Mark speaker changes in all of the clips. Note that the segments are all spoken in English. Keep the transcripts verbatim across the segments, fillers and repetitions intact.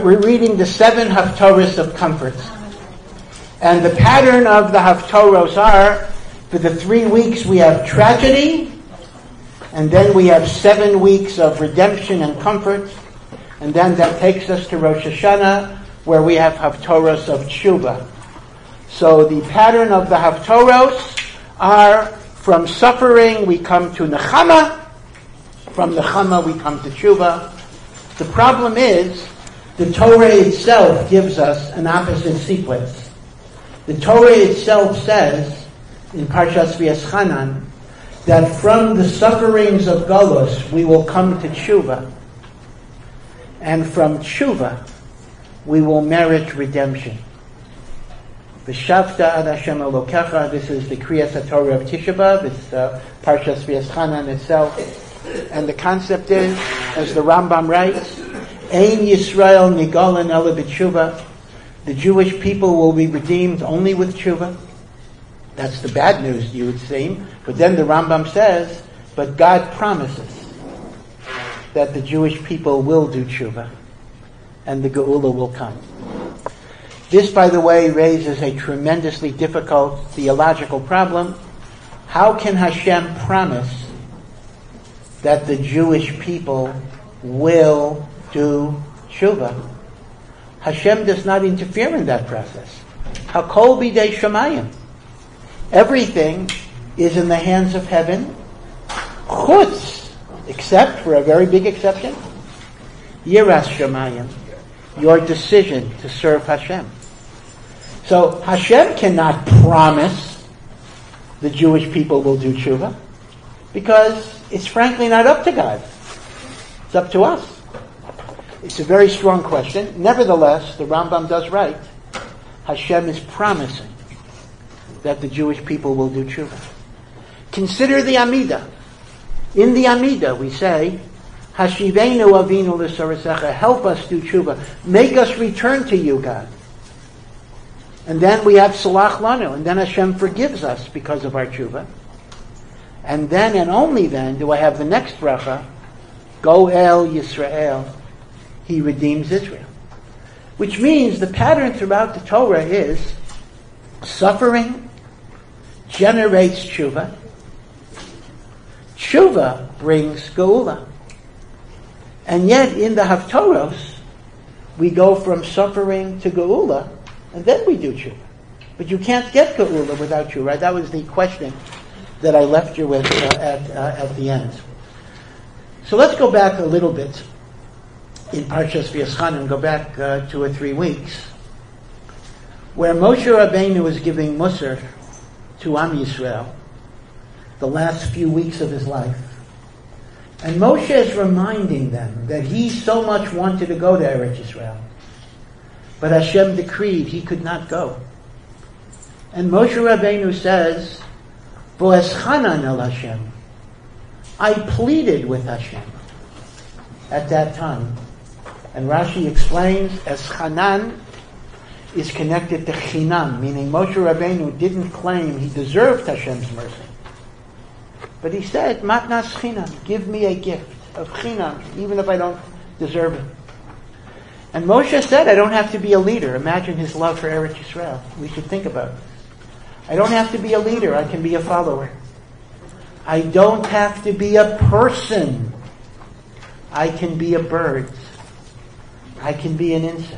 Speaker 1: We're reading the seven Haftorahs of comfort. And the pattern of the Haftorahs are, for the three weeks we have tragedy, and then we have seven weeks of redemption and comfort, and then that takes us to Rosh Hashanah, where we have Haftorahs of Tshuva. So the pattern of the Haftorahs are, from suffering we come to Nechama, from Nechama we come to Tshuva. The problem is, the Torah itself gives us an opposite sequence. The Torah itself says, in Parshas V'eschanan, that from the sufferings of Galus we will come to Tshuva. And from Tshuva we will merit redemption. V'shavta ad Hashem Elokecha, this is the Kriyas HaTorah of Tisha B'Av, it's uh, Parshas V'eschanan itself. And the concept is, as the Rambam writes, Ein Yisrael Nigalan Ela B'Tshuva. The Jewish people will be redeemed only with Tshuva. That's the bad news, you would seem. But then the Rambam says, but God promises that the Jewish people will do Tshuva, and the Geula will come. This, by the way, raises a tremendously difficult theological problem. How can Hashem promise that the Jewish people will do Tshuva? Hashem does not interfere in that process. Hakol bidei shamayim. Everything is in the hands of heaven. Chutz, except for a very big exception, Yiras shamayim, your decision to serve Hashem. So Hashem cannot promise the Jewish people will do Tshuva, because it's frankly not up to God. It's up to us. It's a very strong question. Nevertheless, the Rambam does write, Hashem is promising that the Jewish people will do Tshuva. Consider the Amidah. In the Amidah we say, Hashivenu avinu l'sarasecha, help us do Tshuva. Make us return to you, God. And then we have Salach Lanu, and then Hashem forgives us because of our Tshuva. And then and only then do I have the next bracha, Goel Yisrael, He redeems Israel. Which means the pattern throughout the Torah is suffering generates Tshuva. Tshuva brings Geula. And yet in the Haftorahs, we go from suffering to Geula, and then we do Tshuva. But you can't get Geula without Tshuva, right? That was the question that I left you with uh, at, uh, at the end. So let's go back a little bit in Parshas V'eschanan, go back uh, two or three weeks, where Moshe Rabbeinu is giving Musar to Am Yisrael, the last few weeks of his life. And Moshe is reminding them that he so much wanted to go to Eretz Yisrael, but Hashem decreed he could not go. And Moshe Rabbeinu says, V'eschanan el Hashem, I pleaded with Hashem at that time. And Rashi explains, Eschanan is connected to Chinam, meaning Moshe Rabbeinu didn't claim he deserved Hashem's mercy. But he said, Matnas Chinam, give me a gift of Chinam, even if I don't deserve it. And Moshe said, I don't have to be a leader. Imagine his love for Eretz Yisrael. We should think about this. I don't have to be a leader, I can be a follower. I don't have to be a person. I can be a bird. I can be an insect.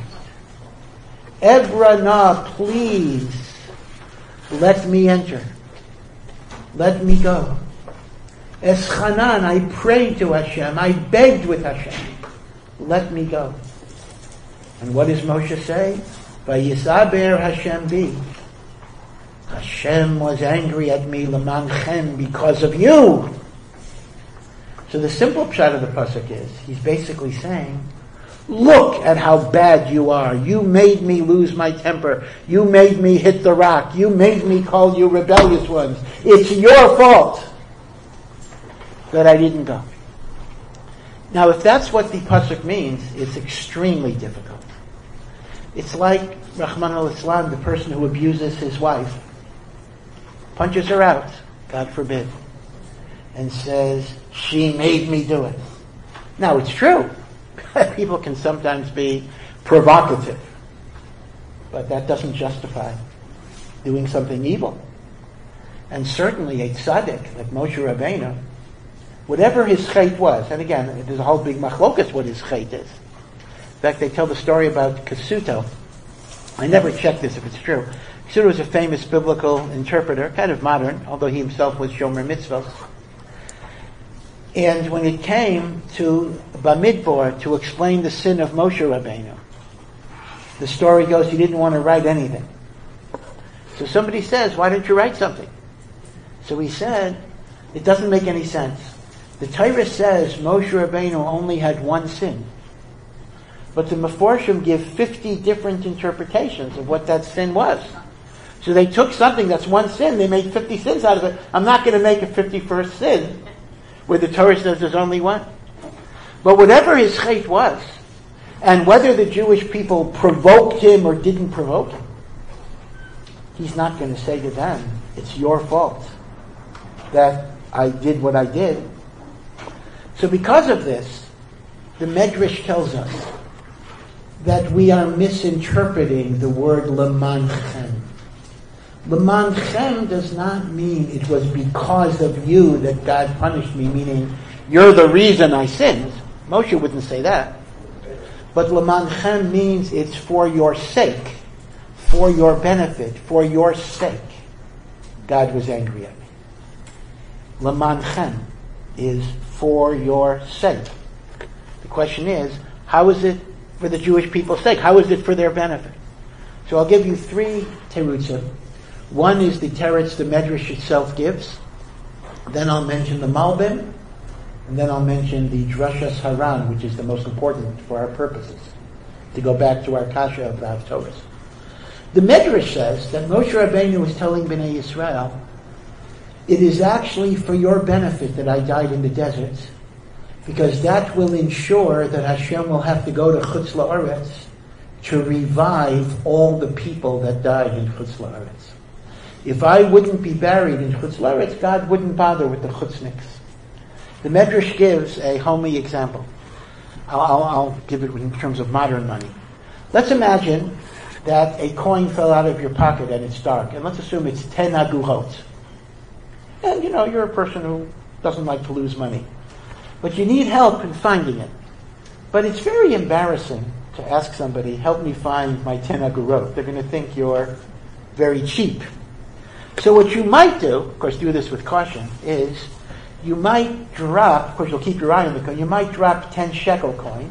Speaker 1: Ebrana, please, let me enter. Let me go. Eschanan, I prayed to Hashem. I begged with Hashem. Let me go. And what does Moshe say? Vayisaber Hashem bi. Hashem was angry at me, lemanchem, because of you. So the simple pshat of the pasuk is, he's basically saying, look at how bad you are. You made me lose my temper. You made me hit the rock. You made me call you rebellious ones. It's your fault that I didn't go. Now, if that's what the pasuk means, it's extremely difficult. It's like, Rahman al-Islam, the person who abuses his wife, punches her out, God forbid, and says, she made me do it. Now, it's true. People can sometimes be provocative. But that doesn't justify doing something evil. And certainly a tzaddik like Moshe Rabbeinu, whatever his chait was, and again, there's a whole big machlokas what his chait is. In fact, they tell the story about Kasuto. I never checked this if it's true. Kasuto was a famous biblical interpreter, kind of modern, although he himself was Shomer Mitzvos. And when it came to Bamidbar to explain the sin of Moshe Rabbeinu, the story goes he didn't want to write anything. So somebody says, why don't you write something? So he said, it doesn't make any sense. The Torah says Moshe Rabbeinu only had one sin. But the Meforshim give fifty different interpretations of what that sin was. So they took something that's one sin, they made fifty sins out of it. I'm not going to make a fifty-first sin where the Torah says there's only one. But whatever his chait was, and whether the Jewish people provoked him or didn't provoke him, he's not going to say to them, it's your fault that I did what I did. So because of this, the Medrash tells us that we are misinterpreting the word lemanchem. Lemanchem does not mean it was because of you that God punished me, meaning you're the reason I sinned. Moshe wouldn't say that. But lemanchem means it's for your sake, for your benefit, for your sake. God was angry at me. Lemanchem is for your sake. The question is, how is it for the Jewish people's sake? How is it for their benefit? So I'll give you three terutzim. One is the teretz the Medrash itself gives. Then I'll mention the Malbim. And then I'll mention the Drashas Haran, which is the most important for our purposes, to go back to our kasha of the Haftorahs. The Medrash says that Moshe Rabbeinu was telling Bnei Yisrael, it is actually for your benefit that I died in the desert, because that will ensure that Hashem will have to go to Chutz La'aretz to revive all the people that died in Chutz La'aretz. If I wouldn't be buried in Chutz La'aretz, God wouldn't bother with the Chutzniks. The Medrash gives a homey example. I'll, I'll, I'll give it in terms of modern money. Let's imagine that a coin fell out of your pocket and it's dark, and let's assume it's ten agurot. And you know, you're a person who doesn't like to lose money. But you need help in finding it. But it's very embarrassing to ask somebody, help me find my ten agurot. They're going to think you're very cheap. So what you might do, of course do this with caution, is you might drop, of course you'll keep your eye on the coin, you might drop ten shekel coin.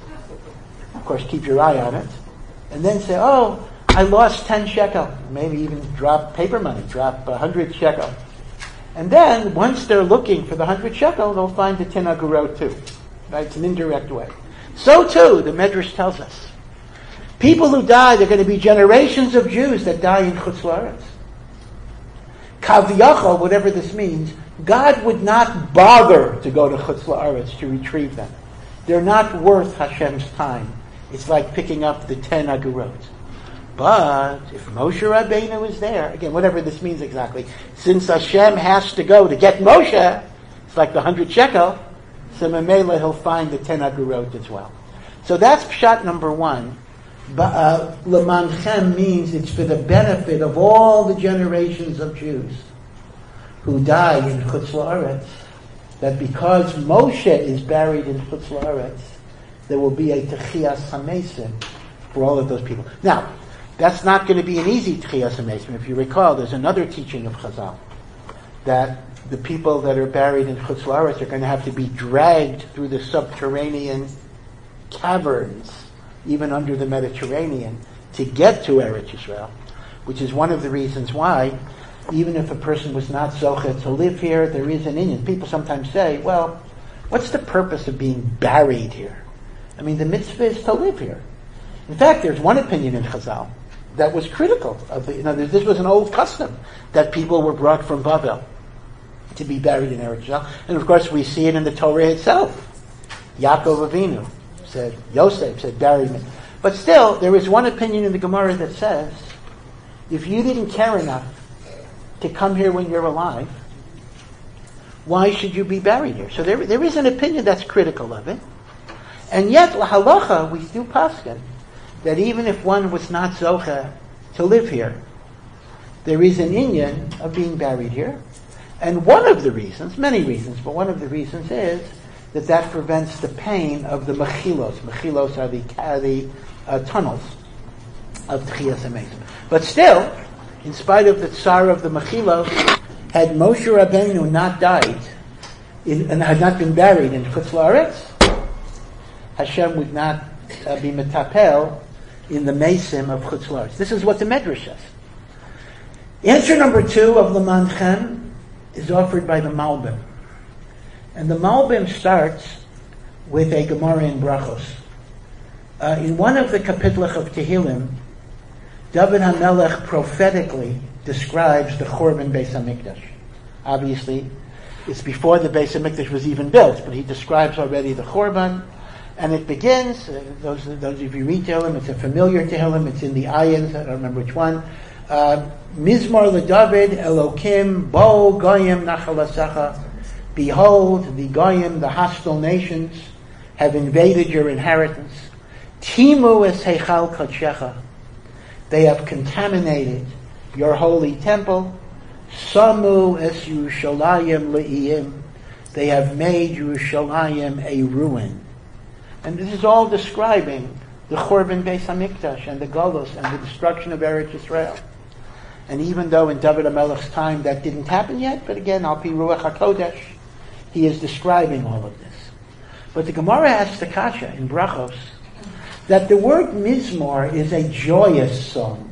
Speaker 1: Of course keep your eye on it. And then say, oh, I lost ten shekel. Maybe even drop paper money, drop one hundred shekel. And then, once they're looking for the hundred shekel, they'll find the ten agurot too. Right? It's an indirect way. So too, the Medrash tells us. People who die, there are going to be generations of Jews that die in Chutz La'aretz. Kaviyachol, whatever this means, God would not bother to go to Chutz La'aretz to retrieve them. They're not worth Hashem's time. It's like picking up the ten agurot. But if Moshe Rabbeinu is there, again, whatever this means exactly, since Hashem has to go to get Moshe, it's like the hundred shekel, so Mamela he'll find the ten agurot as well. So that's pshat number one. Uh, Lemanchem means it's for the benefit of all the generations of Jews who died in Chutz La'aretz, that because Moshe is buried in Chutz La'aretz, there will be a Techiyas HaMesim for all of those people. Now, that's not going to be an easy Techiyas HaMesim. If you recall, there's another teaching of Chazal, that the people that are buried in Chutz La'aretz are going to have to be dragged through the subterranean caverns, even under the Mediterranean, to get to Eretz Yisrael, which is one of the reasons why, even if a person was not zochet to live here, there is an inyan. People sometimes say, well, what's the purpose of being buried here? I mean, the mitzvah is to live here. In fact, there's one opinion in Chazal that was critical of the, you know, this was an old custom that people were brought from Babel to be buried in Eretz Yisrael. And of course, we see it in the Torah itself. Yaakov Avinu said, Yosef said, bury me. But still, there is one opinion in the Gemara that says, if you didn't care enough to come here when you're alive, why should you be buried here? So there, there is an opinion that's critical of it. And yet, lahalacha, we do paskin, that even if one was not zocha to live here, there is an inyan of being buried here. And one of the reasons, many reasons, but one of the reasons is that that prevents the pain of the mechilos. Mechilos are the, are the uh, tunnels of Tchias HaMesim. But still, in spite of the tsar of the mechilos, had Moshe Rabbeinu not died in, and had not been buried in Chutz La'aretz, Hashem would not uh, be metapel in the mesim of Chutz La'aretz. This is what the Medrash says. Answer number two of the Manchem is offered by the Malbim. And the Malbim starts with a Gemara in Brachos. Uh, in one of the Kapitlach of Tehillim, David HaMelech prophetically describes the Churban Beis HaMikdash. Obviously, it's before the Beis HaMikdash was even built, but he describes already the Churban. And it begins, uh, those, those of you read Tehillim, it's a familiar Tehillim, it's in the Ayins, I don't remember which one. Uh, Mizmor LeDavid, Elokim, Bo Goyim Nachalasacha. Behold, the Goyim, the hostile nations, have invaded your inheritance. Timu es Heichal Kodshecha. They have contaminated your holy temple. Samu es Yerushalayim Le'iyim. They have made Yerushalayim a ruin. And this is all describing the Churban Beis HaMikdash and the Golus and the destruction of Eretz Yisrael. And even though in David HaMelech's time that didn't happen yet, but again, Al Pi Ruach HaKodesh, he is describing all of this. But the Gemara asks the Kasha in Brachos that the word Mizmor is a joyous song.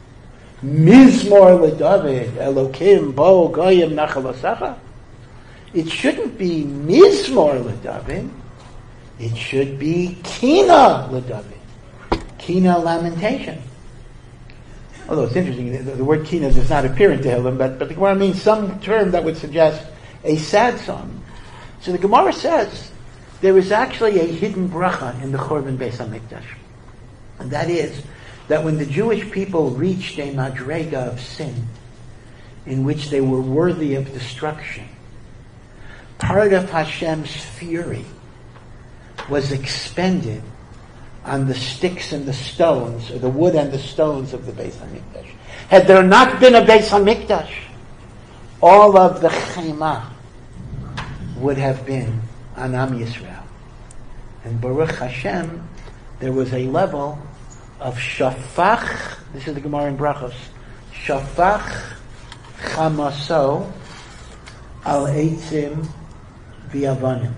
Speaker 1: Mizmor LeDavid, Elokim, Bo Goyim Nachalasacha. It shouldn't be Mizmor LeDavid. It should be Kina LeDavid. Kina, lamentation. Although it's interesting, the, the word Kina does not appear in Tehillim, but, but the Gemara means some term that would suggest a sad song. So the Gemara says there is actually a hidden bracha in the Churban Beis HaMikdash. And that is that when the Jewish people reached a madrega of sin, in which they were worthy of destruction, part of Hashem's fury was expended on the sticks and the stones, or the wood and the stones of the Beis HaMikdash. Had there not been a Beis HaMikdash, all of the Chema would have been on Am Yisrael. And Baruch Hashem, there was a level of Shafach, this is the Gemara in Brachos, Shafach Chamaso al Eitzim v'Avanim.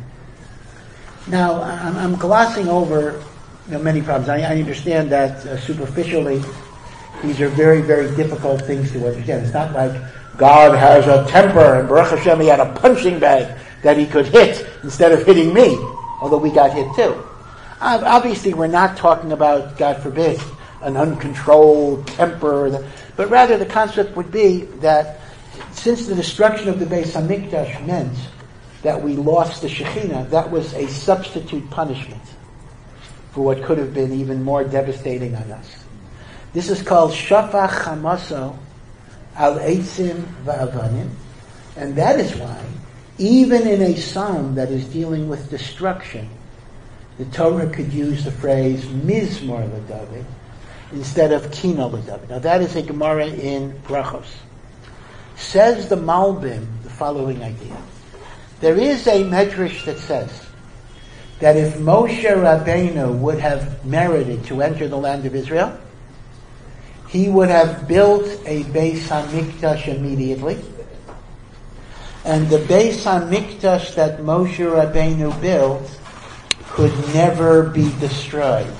Speaker 1: Now, I'm, I'm glossing over you know, many problems. I, I understand that uh, superficially, these are very, very difficult things to understand. It's not like God has a temper and Baruch Hashem, he had a punching bag that he could hit instead of hitting me, although we got hit too. Uh, obviously, we're not talking about, God forbid, an uncontrolled temper, but rather the concept would be that since the destruction of the Beis HaMikdash meant that we lost the Shekhinah, that was a substitute punishment for what could have been even more devastating on us. This is called Shafach Chamaso al Eitzim va'Avanim, and that is why, even in a psalm that is dealing with destruction, the Torah could use the phrase Mizmor LeDavid instead of Kina LeDavid. Now that is a Gemara in Brachos. Says the Malbim the following idea. There is a medrash that says that if Moshe Rabbeinu would have merited to enter the land of Israel, he would have built a Beis HaMikdash immediately, and the Beis HaMikdash that Moshe Rabbeinu built could never be destroyed.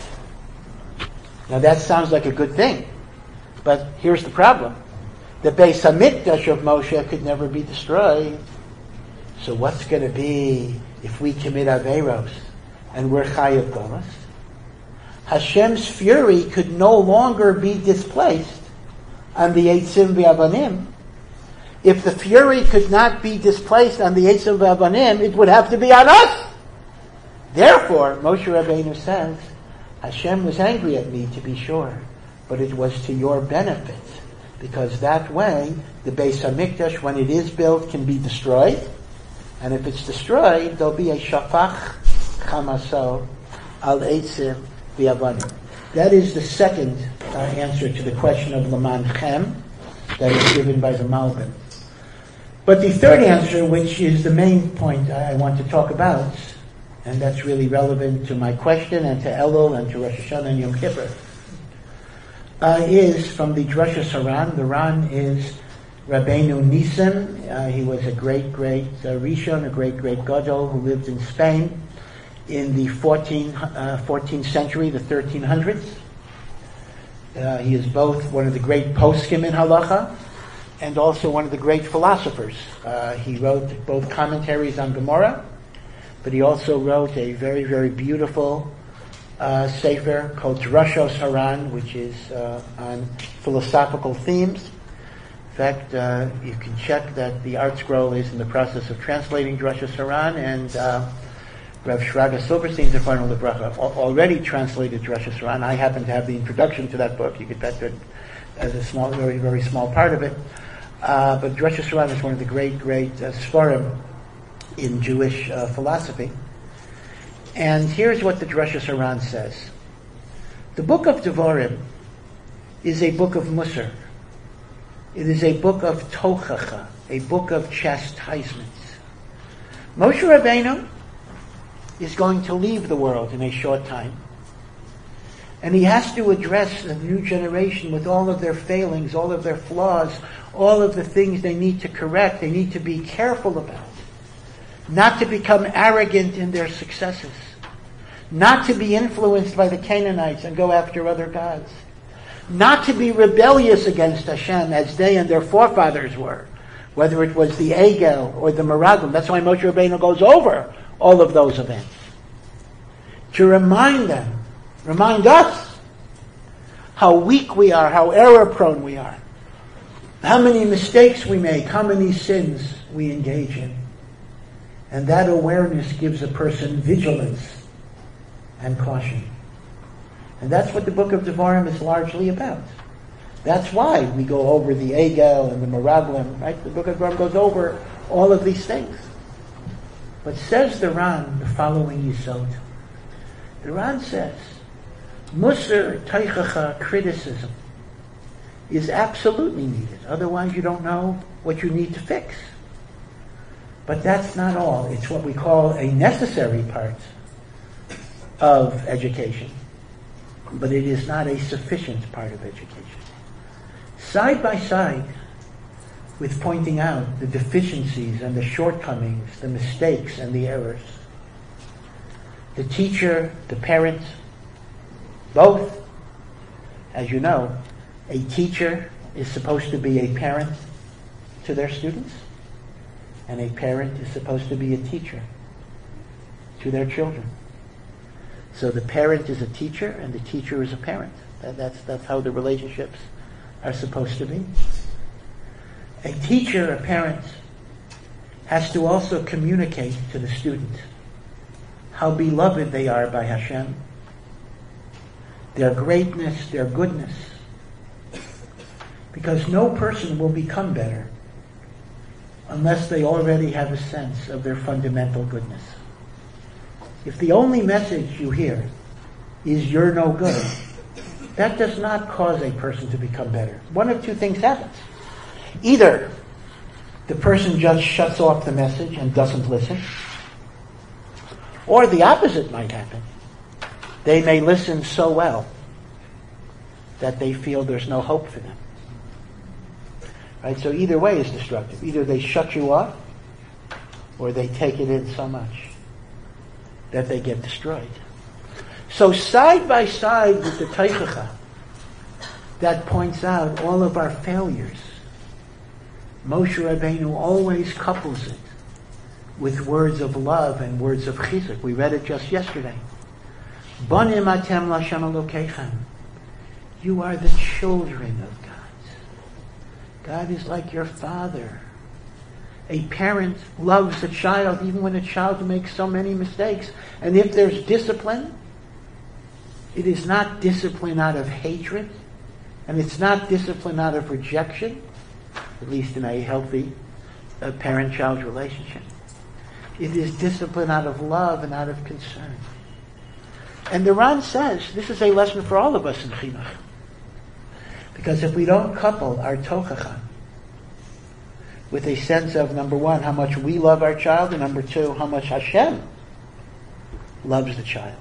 Speaker 1: Now that sounds like a good thing, but here's the problem. The Beis HaMikdash of Moshe could never be destroyed. So what's going to be if we commit Averos and we're Chayav Golos? Hashem's fury could no longer be displaced on the Eitzim v'Avanim. If the fury could not be displaced on the Eitzim v'Avanim, it would have to be on us. Therefore, Moshe Rabbeinu says, Hashem was angry at me, to be sure, but it was to your benefit, because that way the Beis HaMikdash, when it is built, can be destroyed, and if it's destroyed, there'll be a Shafach Chamaso al Eitzim v'Avanim. That is the second uh, answer to the question of Laman Chem that is given by the Malbim. But the third answer, which is the main point I want to talk about, and that's really relevant to my question and to Elul and to Rosh Hashanah and Yom Kippur, uh, is from the Drashos Haran. The Ran is Rabbeinu Nisim. Uh, he was a great, great uh, Rishon, a great, great Gadol who lived in Spain in the fourteenth, uh, fourteenth century, the thirteen hundreds. Uh, he is both one of the great poskim in halacha and also one of the great philosophers. Uh, he wrote both commentaries on Gemara, but he also wrote a very, very beautiful uh, sefer called Drashos Haran, which is uh, on philosophical themes. In fact, uh, you can check that the Art Scroll is in the process of translating Drashos Haran, and uh, Rav Shraga Silverstein, Zechron Lebracha, already translated Drashos Haran. I happen to have the introduction to that book. You could bet that as a small, very, very small part of it. Uh, but Drashos Haran is one of the great, great uh, Sfarim in Jewish uh, philosophy. And here's what the Drashos Haran says. The book of Devarim is a book of Musar. It is a book of Tochacha, a book of chastisements. Moshe Rabbeinu is going to leave the world in a short time. And he has to address the new generation with all of their failings, all of their flaws, all of the things they need to correct, they need to be careful about. Not to become arrogant in their successes. Not to be influenced by the Canaanites and go after other gods. Not to be rebellious against Hashem as they and their forefathers were. Whether it was the Egel or the Meraglim. That's why Moshe Rabbeinu goes over all of those events. To remind them, remind us how weak we are, how error-prone we are, how many mistakes we make, how many sins we engage in. And that awareness gives a person vigilance and caution. And that's what the book of Devarim is largely about. That's why we go over the Egel and the Meraglim, right? The book of Devarim goes over all of these things. But says the Ran the following Yisod. The Ran says, Musar, Teichacha, criticism is absolutely needed. Otherwise you don't know what you need to fix. But that's not all. It's what we call a necessary part of education. But it is not a sufficient part of education. Side by side with pointing out the deficiencies and the shortcomings, the mistakes and the errors, the teacher, the parent, both, as you know, a teacher is supposed to be a parent to their students, and a parent is supposed to be a teacher to their children. So the parent is a teacher, and the teacher is a parent. That, that's, that's how the relationships are supposed to be. A teacher, a parent, has to also communicate to the student how beloved they are by Hashem, their greatness, their goodness. Because no person will become better unless they already have a sense of their fundamental goodness. If the only message you hear is you're no good, that does not cause a person to become better. One of two things happens. Either the person just shuts off the message and doesn't listen, or the opposite might happen. They may listen so well that they feel there's no hope for them. Right? So either way is destructive. Either they shut you off, or they take it in so much that they get destroyed. So side by side with the Teichacha that points out all of our failures, Moshe Rabbeinu always couples it with words of love and words of chizuk. We read it just yesterday. Banim atem l'Hashem Elokeichem. You are the children of God. God is like your father. A parent loves a child even when a child makes so many mistakes. And if there's discipline, it is not discipline out of hatred, and it's not discipline out of rejection, at least in a healthy uh, parent-child relationship. It is discipline out of love and out of concern. And the Ran says this is a lesson for all of us in Chinuch. Because if we don't couple our tochacha with a sense of, number one, how much we love our child, and number two, how much Hashem loves the child,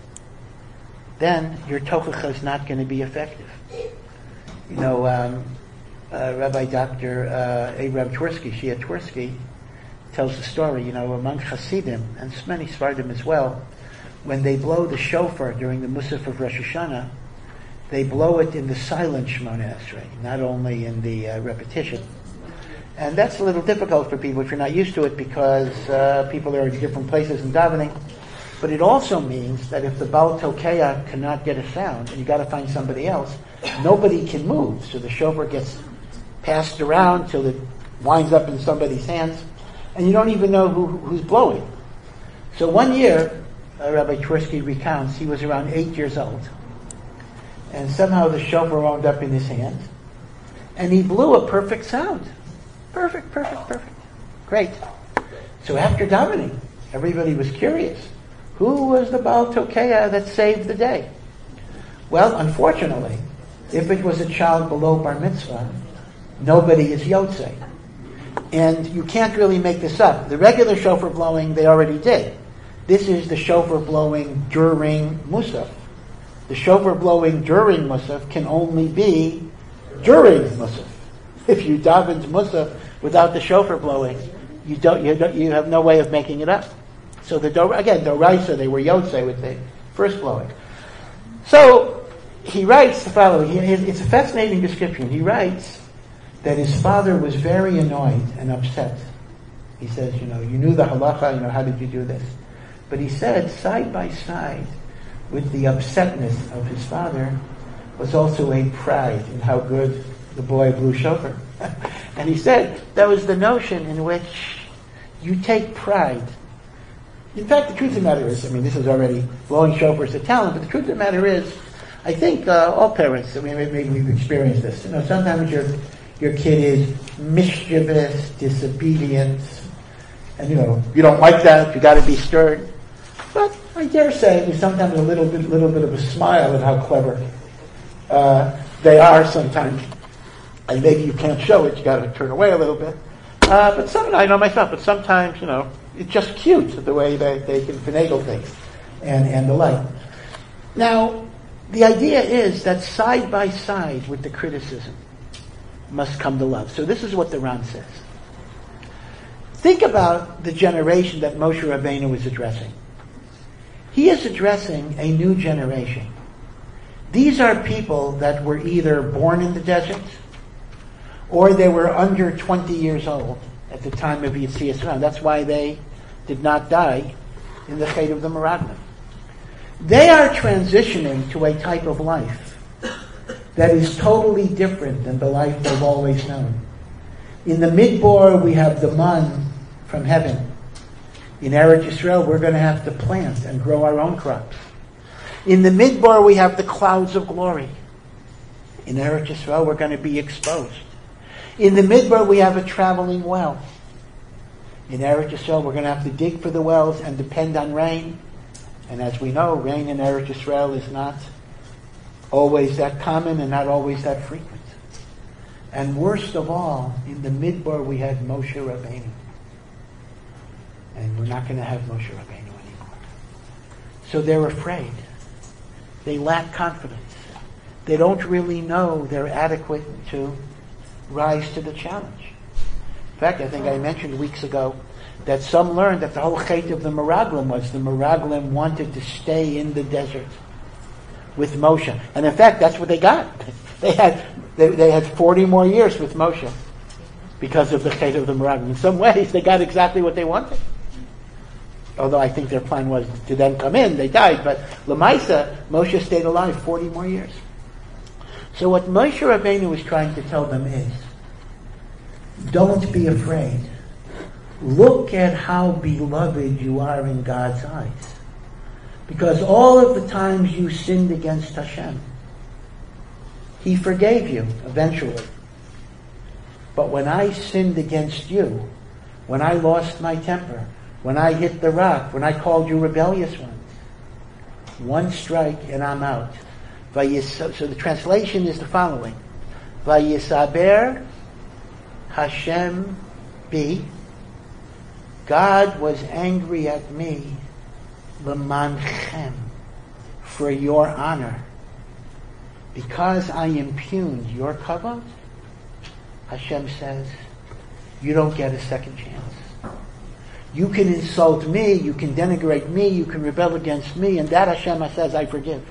Speaker 1: then your tochacha is not going to be effective. You know, um, uh, Rabbi Doctor Uh, Abraham Twersky, Shia Twersky, tells the story, you know, among Hasidim, and many Sfardim as well, when they blow the shofar during the Musaf of Rosh Hashanah, they blow it in the silent Shemona Esrei, not only in the uh, repetition. And that's a little difficult for people if you're not used to it, because uh, people are in different places in davening. But it also means that if the Baal Tokeya cannot get a sound, and you got to find somebody else, nobody can move. So the shofar gets passed around till it winds up in somebody's hands, and you don't even know who, who's blowing. So one year, uh, Rabbi Twersky recounts, he was around eight years old, and somehow the shofar wound up in his hand, and he blew a perfect sound. Perfect, perfect, perfect. Great. So after davening, everybody was curious. Who was the Baal Tokeya that saved the day? Well, unfortunately, if it was a child below bar mitzvah, nobody is yotzei. And you can't really make this up. The regular shofar blowing, they already did. This is the shofar blowing during Musaf. The shofar blowing during Musaf can only be during Musaf. If you daven to Musaf without the shofar blowing, you don't, you don't, you have no way of making it up. So the again, Doraisa, they were yotzei with the first blowing. So he writes the following. He, it's a fascinating description. He writes that his father was very annoyed and upset. He says, you know, you knew the halacha, you know, how did you do this? But he said, side by side with the upsetness of his father was also a pride in how good the boy blew shofar. And he said that was the notion in which you take pride. In fact, the truth of the matter is, I mean, this is already blowing shofar is a talent, but the truth of the matter is, I think uh, all parents, I mean, maybe we've experienced this. You know, sometimes your your kid is mischievous, disobedient, and you know, you don't like that. You got to be stern. But I dare say, there's sometimes a little bit, little bit of a smile at how clever uh, they are sometimes. And maybe you can't show it. You got to turn away a little bit. Uh, but some, I know myself. But sometimes, you know, it's just cute the way they, they can finagle things and and the like. Now, the idea is that side by side with the criticism must come the love. So this is what the Ran says. Think about the generation that Moshe Rabbeinu is addressing. He is addressing a new generation. These are people that were either born in the desert or they were under twenty years old at the time of Yetzias Mitzrayim. That's why they did not die in the fate of the Meraglim. They are transitioning to a type of life that is totally different than the life they've always known. In the Midbar, we have the man from heaven. In Eretz Yisrael, we're going to have to plant and grow our own crops. In the Midbar, we have the clouds of glory. In Eretz Yisrael, we're going to be exposed. In the Midbar, we have a traveling well. In Eretz Yisrael, we're going to have to dig for the wells and depend on rain. And as we know, rain in Eretz Yisrael is not always that common and not always that frequent. And worst of all, in the Midbar, we had Moshe Rabbeinu. And we're not going to have Moshe Rabbeinu anymore. So they're afraid. They lack confidence. They don't really know they're adequate to rise to the challenge. In fact, I think I mentioned weeks ago that some learned that the whole chait of the Meraglim was the Meraglim wanted to stay in the desert with Moshe. And in fact, that's what they got. They had they, they had forty more years with Moshe because of the chait of the Meraglim. In some ways, they got exactly what they wanted. Although I think their plan was to then come in, they died. But Lamaisa, Moshe stayed alive forty more years. So what Moshe Rabbeinu was trying to tell them is, don't be afraid. Look at how beloved you are in God's eyes. Because all of the times you sinned against Hashem, He forgave you eventually. But when I sinned against you, when I lost my temper, when I hit the rock, when I called you rebellious ones, One strike and I'm out. So the translation is the following. Vayisaber Hashem bi. God was angry at me, l'manchem, for your honor. Because I impugned your kavod, Hashem says, you don't get a second chance. You can insult me, you can denigrate me, you can rebel against me, and that Hashem says, I forgive.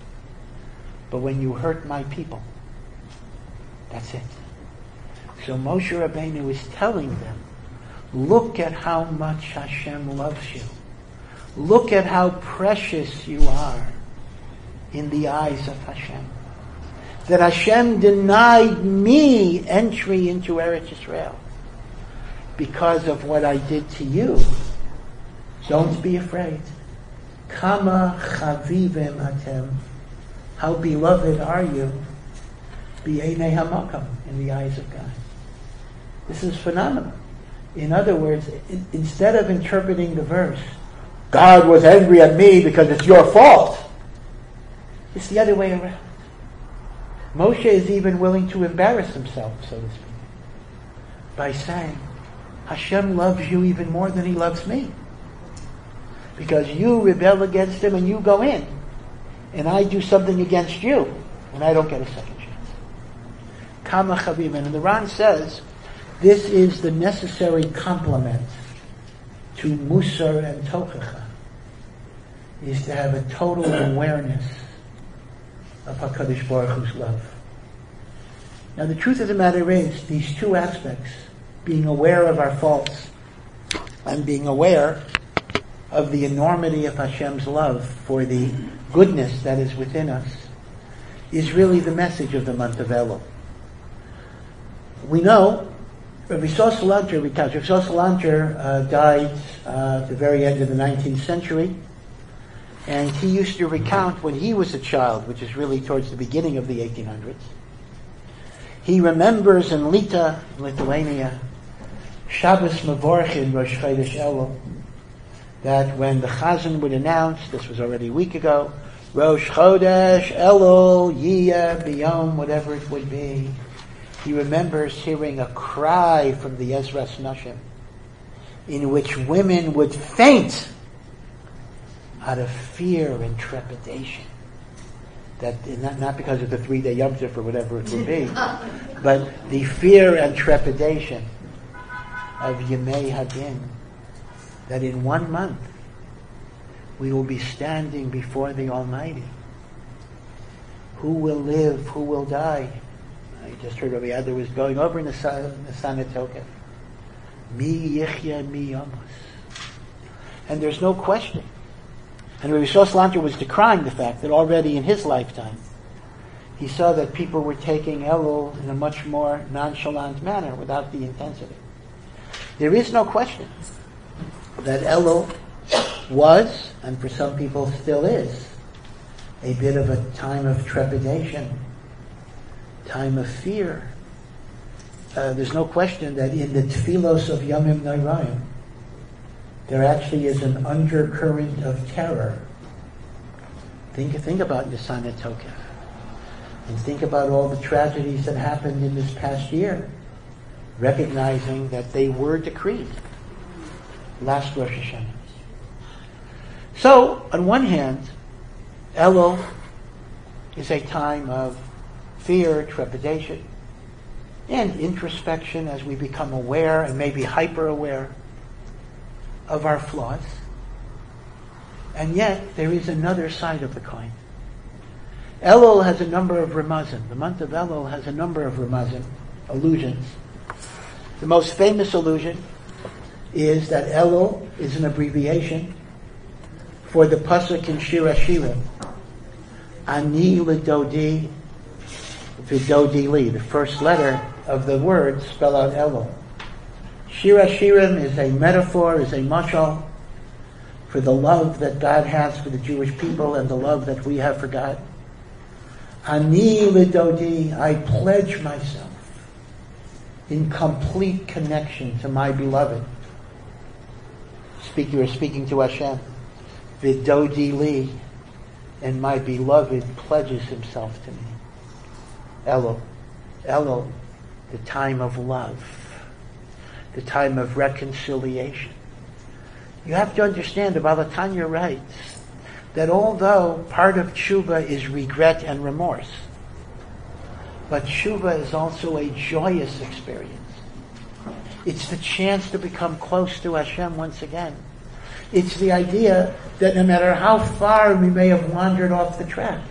Speaker 1: But when you hurt my people, that's it. So Moshe Rabbeinu is telling them, look at how much Hashem loves you. Look at how precious you are in the eyes of Hashem. That Hashem denied me entry into Eretz Yisrael because of what I did to you. Don't be afraid. Kama chavivim atem. How beloved are you? B'einei hamakam, in the eyes of God. This is phenomenal. In other words, in, instead of interpreting the verse, God was angry at me because it's your fault, it's the other way around. Moshe is even willing to embarrass himself, so to speak, by saying, Hashem loves you even more than he loves me. Because you rebel against him and you go in, and I do something against you, and I don't get a second chance. Kama chavim. And the Ran says, this is the necessary complement to Musar and Tochacha, is to have a total awareness of HaKadosh Baruch Hu's love. Now the truth of the matter is, these two aspects, being aware of our faults and being aware of the enormity of Hashem's love for the goodness that is within us, is really the message of the month of Elul. We know Rabbi Yisrael Salanter recounts. Rabbi Yisrael Salanter uh, died uh, at the very end of the nineteenth century, and he used to recount when he was a child, which is really towards the beginning of the eighteen hundreds. He remembers in Lita, Lithuania, Shabbos Mevorchin Rosh Chodesh Elul, that when the Chazan would announce, this was already a week ago, Rosh Chodesh Elul Yiyeh B'Yom, whatever it would be, he remembers hearing a cry from the Ezras Nashim, in which women would faint out of fear and trepidation. That not, not because of the three-day Yom Tov or whatever it would be, but the fear and trepidation of Yemei Hadin, that in one month we will be standing before the Almighty. Who will live? Who will die? I just heard Rabbi Adler was going over in the Sana Tokef. Mi yichya mi yamos. And there's no question. And Rabbi Yisrael Salanter was decrying the fact that already in his lifetime, he saw that people were taking Elul in a much more nonchalant manner without the intensity. There is no question that Elul was, and for some people still is, a bit of a time of trepidation, time of fear. Uh, there's no question that in the tefillos of Yomim Noraim, there actually is an undercurrent of terror. Think, think about Nisana Tokef. And think about all the tragedies that happened in this past year, recognizing that they were decreed last Rosh Hashanah. So, on one hand, Elul is a time of fear, trepidation, and introspection as we become aware and maybe hyper-aware of our flaws. And yet, there is another side of the coin. Elul has a number of remazim. The month of Elul has a number of remazim, allusions. The most famous allusion is that Elul is an abbreviation for the pasuk in Shir HaShirim, Ani L'Dodi V'Dodi Li, the first letter of the word spell out Elul. Shir HaShirim is a metaphor, is a mashal for the love that God has for the Jewish people and the love that we have for God. Ani L'Dodi, I pledge myself in complete connection to my beloved. Speak, you are speaking to Hashem. V'Dodi Li, and my beloved pledges himself to me. Elul. Elul, the time of love, the time of reconciliation. You have to understand, the Baal HaTanya writes that although part of tshuva is regret and remorse, but tshuva is also a joyous experience. It's the chance to become close to Hashem once again. It's the idea that no matter how far we may have wandered off the track,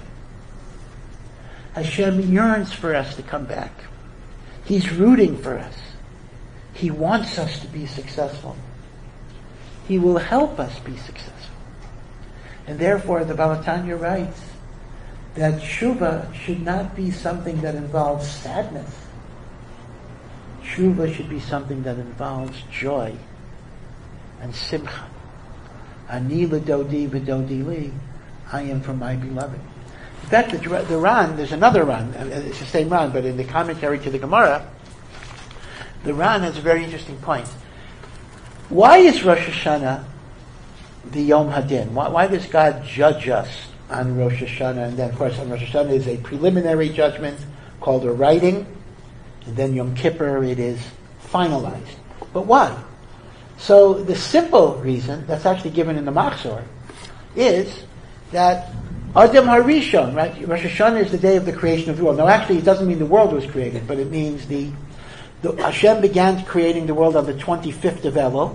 Speaker 1: Hashem yearns for us to come back. He's rooting for us. He wants us to be successful. He will help us be successful. And therefore, the Baal HaTanya writes that tshuva should not be something that involves sadness. Tshuva should be something that involves joy and simcha. Ani l'dodi v'dodi li, I am for my beloved. In fact, the, the Ran, there's another Ran, it's the same Ran, but in the commentary to the Gemara, the Ran has a very interesting point. Why is Rosh Hashanah the Yom Hadin? Why, why does God judge us on Rosh Hashanah? And then, of course, on Rosh Hashanah is a preliminary judgment called a writing, and then Yom Kippur it is finalized. But why? So the simple reason that's actually given in the Machzor is that Adam Harishon, right? Rosh Hashanah is the day of the creation of the world. Now, actually, it doesn't mean the world was created, but it means the, the Hashem began creating the world on the twenty-fifth of Elul.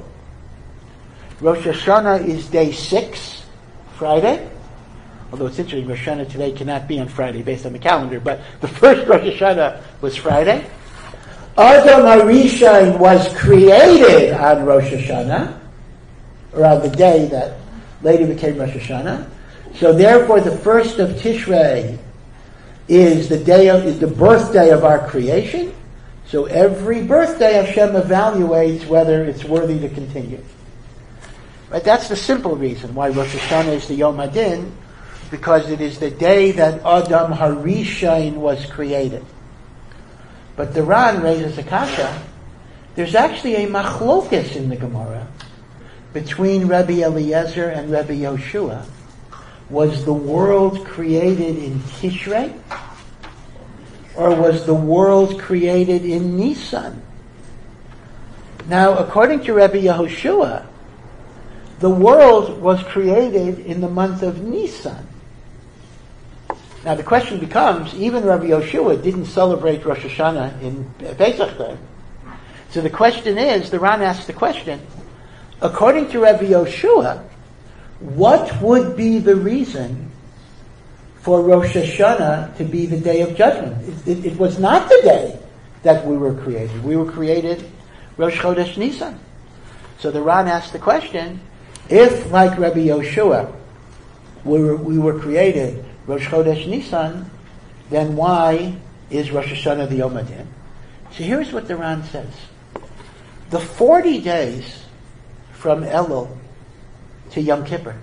Speaker 1: Rosh Hashanah is day six, Friday. Although it's interesting, Rosh Hashanah today cannot be on Friday based on the calendar, but the first Rosh Hashanah was Friday. Adam HaRishon was created on Rosh Hashanah, or on the day that later became Rosh Hashanah. So therefore, the first of Tishrei is the day of is the birthday of our creation. So every birthday, Hashem evaluates whether it's worthy to continue. Right? That's the simple reason why Rosh Hashanah is the Yom Hadin, because it is the day that Adam HaRishon was created. But the Ran raises a kasha. There's actually a machlokas in the Gemara between Rabbi Eliezer and Rabbi Yoshua. Was the world created in Tishrei? Or was the world created in Nisan? Now, according to Rabbi Yehoshua, the world was created in the month of Nisan. Now the question becomes, even Rabbi Yoshua didn't celebrate Rosh Hashanah in Pesach time. So the question is, the Ran asks the question, according to Rabbi Yoshua, what would be the reason for Rosh Hashanah to be the day of judgment? It, it, it was not the day that we were created. We were created Rosh Chodesh Nisan. So the Ran asks the question, if, like Rabbi Yoshua, we were, we were created Rosh Chodesh Nisan, then why is Rosh Hashanah the Yom Hadin? So here's what the Ran says. The forty days from Elul to Yom Kippur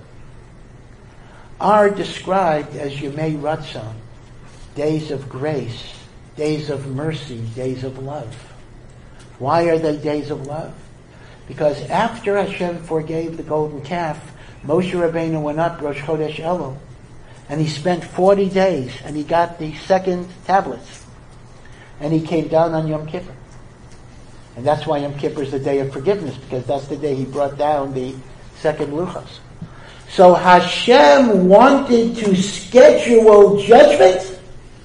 Speaker 1: are described as Yemei Ratzon, days of grace, days of mercy, days of love. Why are they days of love? Because after Hashem forgave the golden calf, Moshe Rabbeinu went up Rosh Chodesh Elul, and he spent forty days, and he got the second tablets. And he came down on Yom Kippur. And that's why Yom Kippur is the day of forgiveness, because that's the day he brought down the second Luchos. So Hashem wanted to schedule judgment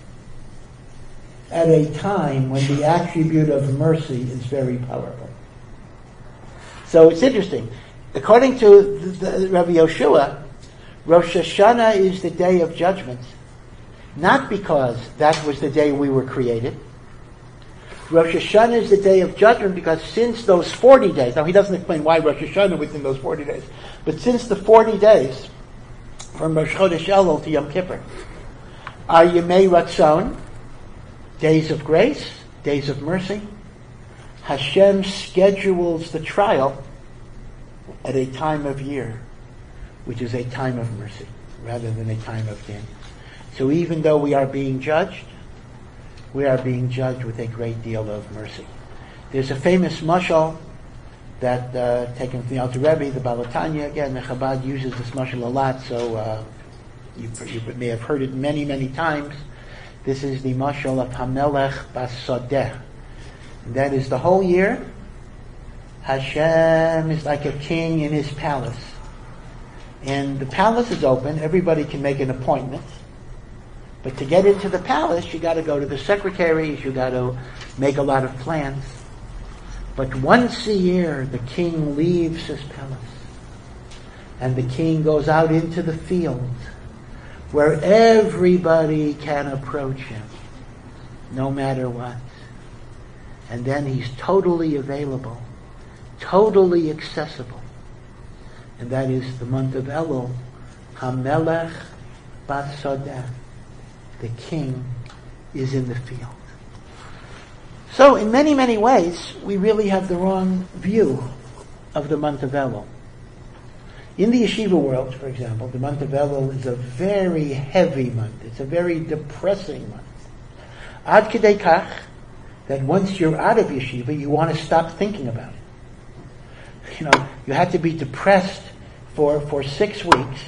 Speaker 1: at a time when the attribute of mercy is very powerful. So it's interesting. According to the, the, Rabbi Yoshua, Rosh Hashanah is the day of judgment, not because that was the day we were created. Rosh Hashanah is the day of judgment because since those forty days, now he doesn't explain why Rosh Hashanah within those forty days, but since the forty days from Rosh Chodesh Elul to Yom Kippur are Yemei Ratzon, days of grace, days of mercy, Hashem schedules the trial at a time of year, which is a time of mercy, rather than a time of din. So even though we are being judged, we are being judged with a great deal of mercy. There's a famous mashal that, uh, taken from the Alter Rebbe, the Baal HaTanya, again, the Chabad uses this mashal a lot, so uh, You, you may have heard it many, many times. This is the mashal of Hamelech Basodeh. That is the whole year. Hashem is like a king in his palace. And the palace is open. Everybody can make an appointment. But to get into the palace, you got to go to the secretaries. You got to make a lot of plans. But once a year, the king leaves his palace. And the king goes out into the field where everybody can approach him, no matter what. And then he's totally available, totally accessible. And that is the month of Elul, Hamelech Basodeh. The king is in the field. So in many, many ways, we really have the wrong view of the month of Elul. In the yeshiva world, for example, the month of Elul is a very heavy month. It's a very depressing month. Ad kedei kach, that once you're out of yeshiva, you want to stop thinking about it. You know, you had to be depressed for, for six weeks.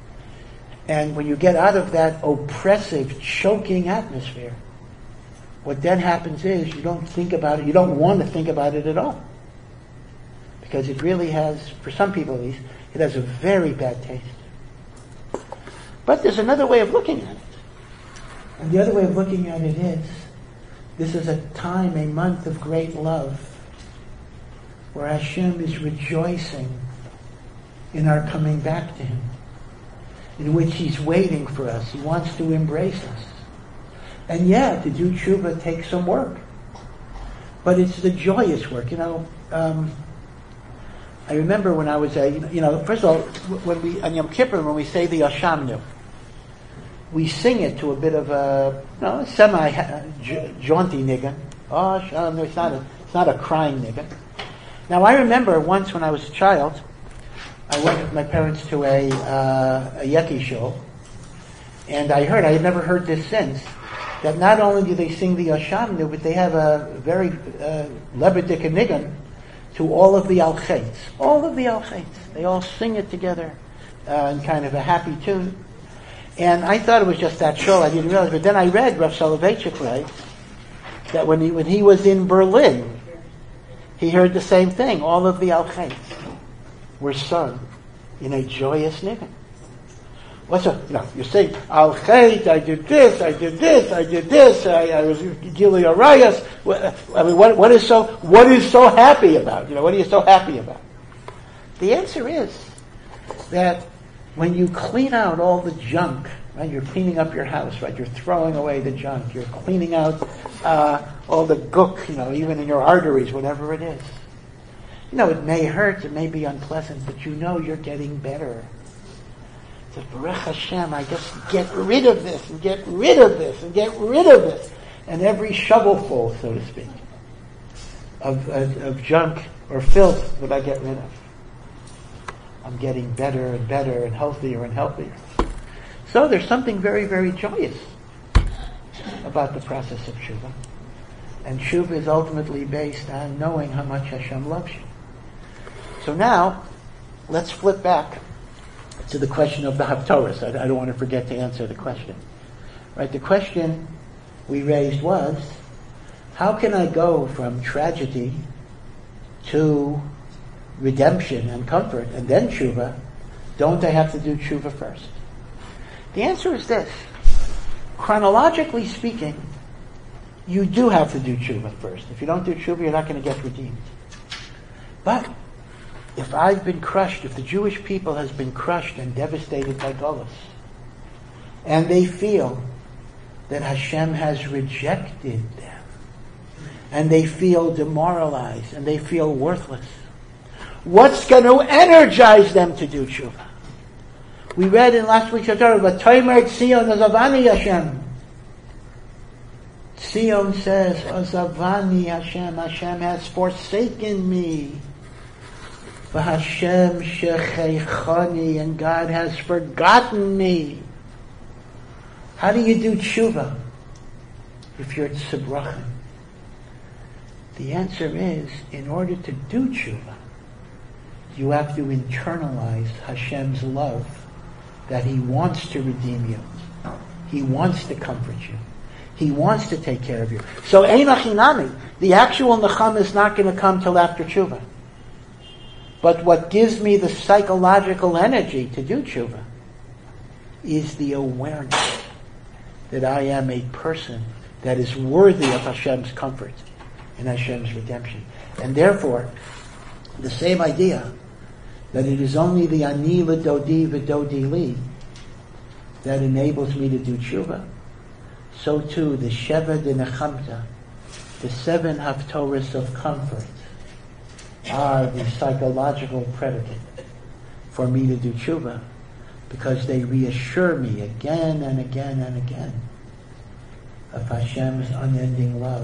Speaker 1: And when you get out of that oppressive, choking atmosphere, what then happens is you don't think about it, you don't want to think about it at all. Because it really has, for some people at least, it has a very bad taste. But there's another way of looking at it. And the other way of looking at it is, this is a time, a month of great love, where Hashem is rejoicing in our coming back to Him, in which He's waiting for us. He wants to embrace us. And yeah, to do tshuva takes some work. But it's the joyous work, you know. Um, I remember when I was a, you know, first of all, when we, on Yom Kippur, when we say the Ashamnu, we sing it to a bit of a, you know, semi-jaunty niggun. Oh, Ashamnu, it's not a, it's not a crying niggun. Now I remember once when I was a child, I went with my parents to a, uh, a Yeki show, and I heard, I had never heard this since, that not only do they sing the Ashamnu, but they have a very, uh, lebedik niggun, to all of the Al-Chaitz. All of the Al-Chaitz. They all sing it together uh, in kind of a happy tune. And I thought it was just that show. I didn't realize. But then I read, Rav Soloveitchik writes, that when he, when he was in Berlin, he heard the same thing. All of the Al-Chaitz were sung in a joyous niggun. What's a, you know, you say, Al-Chait, I did this, I did this, I did this, I, I was Gili Arayas. I mean, what, what is so, what is so happy about? You know, what are you so happy about? The answer is that when you clean out all the junk, right, you're cleaning up your house, right, you're throwing away the junk, you're cleaning out, uh, all the gook, you know, even in your arteries, whatever it is. You know, it may hurt, it may be unpleasant, but you know you're getting better. So, Baruch Hashem, I just get rid of this, and get rid of this, and get rid of this. And every shovelful, so to speak, of, of, of junk or filth that I get rid of, I'm getting better and better and healthier and healthier. So there's something very, very joyous about the process of tshuva. And tshuva is ultimately based on knowing how much Hashem loves you. So now, let's flip back to the question of the Haftorahs. I, I don't want to forget to answer the question. Right? The question we raised was, how can I go from tragedy to redemption and comfort and then tshuva? Don't I have to do tshuva first? The answer is this. Chronologically speaking, you do have to do tshuva first. If you don't do tshuva, you're not going to get redeemed. But if I've been crushed, if the Jewish people has been crushed and devastated by Golus, and they feel that Hashem has rejected them, and they feel demoralized, and they feel worthless, what's going to energize them to do tshuva? We read in last week's Torah, "V'tomer Tzion azavani Hashem." Tzion says, "Azavani Hashem, Hashem has forsaken me." V'Hashem shecheichani, and God has forgotten me. How do you do tshuva if you're tzibrachim? The answer is, in order to do tshuva, you have to internalize Hashem's love that He wants to redeem you. He wants to comfort you. He wants to take care of you. So ein achinami, the actual nechama is not going to come till after tshuva. But what gives me the psychological energy to do tshuva is the awareness that I am a person that is worthy of Hashem's comfort and Hashem's redemption. And therefore, the same idea that it is only the ani l'dodi v'dodi li that enables me to do tshuva, so too the Sheva de Nechamta, the seven haftorahs of comfort, are the psychological predicate for me to do tshuva, because they reassure me again and again and again of Hashem's unending love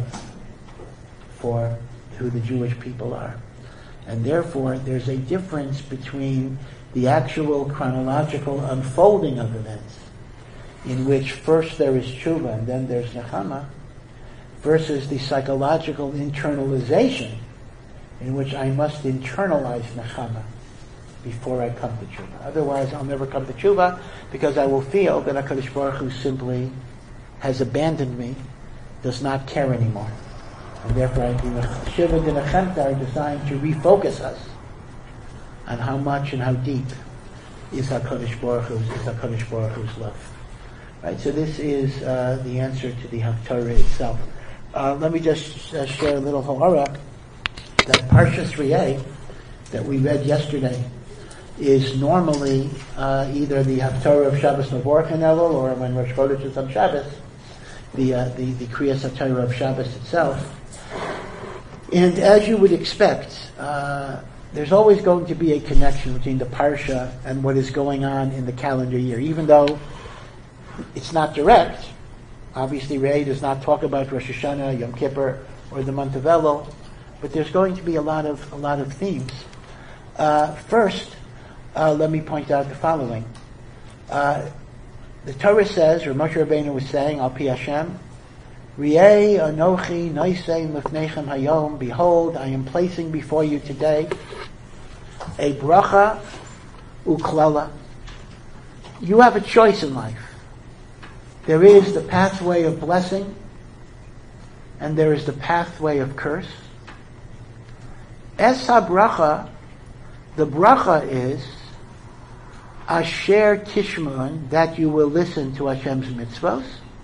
Speaker 1: for who the Jewish people are. And therefore, there's a difference between the actual chronological unfolding of events, in which first there is tshuva and then there's nechama, versus the psychological internalization, in which I must internalize nechama before I come to tshuva. Otherwise, I'll never come to tshuva, because I will feel that HaKadosh Baruch Hu simply has abandoned me, does not care anymore. And therefore, the Sheva de Nechemta are designed to refocus us on how much and how deep is HaKadosh Baruch Hu's, is HaKadosh Baruch Hu's love. Right, so this is uh, the answer to the Haftarah itself. Uh, let me just uh, share a little ha'ara. That Parshas Re'eh that we read yesterday is normally uh, either the Haftarah of Shabbos Mevorach in Elul, or when Rosh Chodesh is on Shabbos, the uh, the, the Kriyas HaTorah of Shabbos itself. And as you would expect, uh, there's always going to be a connection between the Parsha and what is going on in the calendar year, even though it's not direct. Obviously, Re'eh does not talk about Rosh Hashanah, Yom Kippur, or the month of Elul, but there's going to be a lot of a lot of themes. Uh, first, uh, let me point out the following: uh, the Torah says, or Moshe Rabbeinu was saying, Al Pi Hashem, Re'eh Anochi Noisei Lifnechem Hayom. Behold, I am placing before you today a bracha uklala. You have a choice in life. There is the pathway of blessing, and there is the pathway of curse. Es ha-bracha, the bracha is asher tishma'un, that you will listen to Hashem's mitzvos.